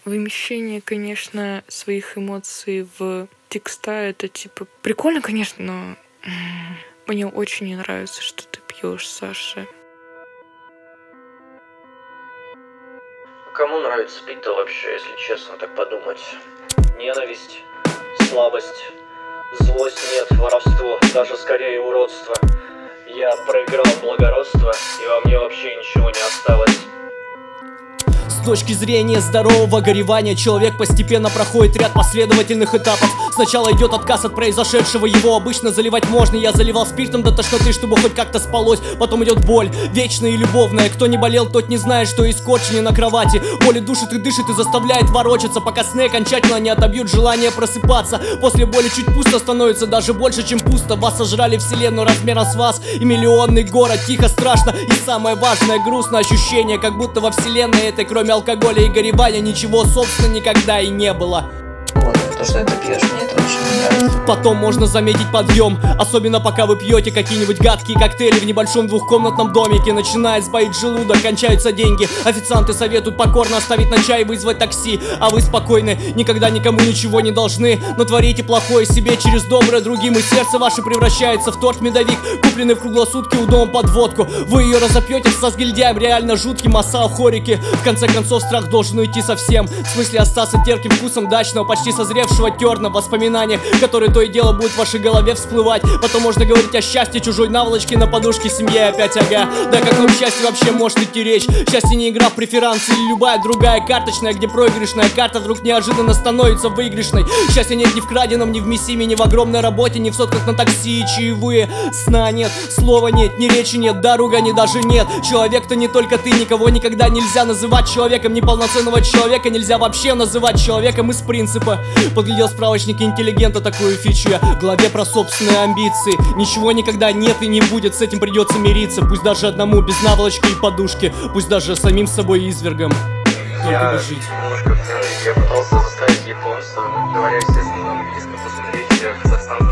Вымещение, конечно, своих эмоций в текста — это типа прикольно, конечно, но мне очень не нравится, что ты пьешь, Саша. Кому нравится пить-то вообще, если честно так подумать? Ненависть, слабость, злость нет, воровство, даже скорее уродство. Я проиграл благородство, и во мне вообще ничего не осталось. С точки зрения здорового горевания человек постепенно проходит ряд последовательных этапов. Сначала идет отказ от произошедшего, его обычно заливать можно. Я заливал спиртом до тошноты, чтобы хоть как-то спалось. Потом идет боль, вечная и любовная. Кто не болел, тот не знает, что есть корчение на кровати. Боли душит и дышит и заставляет ворочаться, пока сны окончательно не отобьют желание просыпаться. После боли чуть пусто становится, даже больше, чем пусто. Вас сожрали вселенную размером с вас и миллионный город. Тихо, страшно и самое важное, грустное ощущение, как будто во вселенной этой, кроме алкоголя и горевания, ничего, собственно, никогда и не было. Вот, то, что это пьешь, мне это очень не нравится. Потом можно заметить подъем, особенно пока вы пьете какие-нибудь гадкие коктейли в небольшом двухкомнатном домике. Начинает сбоить желудок, кончаются деньги. Официанты советуют покорно оставить на чай и вызвать такси. А вы спокойны, никогда никому ничего не должны. Но творите плохое себе через доброе другим, и сердце ваше превращается в торт-медовик, купленный в круглосутки у дома под водку. Вы ее разопьете с разгильдяем реально жутким, хорики. В конце концов, страх должен уйти совсем. В смысле остаться терпким вкусом дачного, почти созревшего терна. Воспоминания, которые то и дело будут в вашей голове всплывать. Потом можно говорить о счастье, чужой наволочке на подушке, семье опять, ага. Да о каком счастье вообще может идти речь? Счастье не игра в преферансы или любая другая карточная, где проигрышная карта вдруг неожиданно становится выигрышной. Счастья нет ни в краденом, ни в мессиме, ни в огромной работе, ни в сотках на такси и чаевые. Сна нет, слова нет, ни речи нет, да ругани даже нет. Человек-то не только ты, никого никогда нельзя называть человеком. Неполноценного человека нельзя вообще называть человеком из принципа. Подглядел справочники интеллигента такую фичу я в главе про собственные амбиции. Ничего никогда нет и не будет, с этим придется мириться. Пусть даже одному, без наволочки и подушки. Пусть даже самим собой извергом. Только бы жить. Я пытался заставить японца, говоря, естественно, на английском, посмотреть казахстанский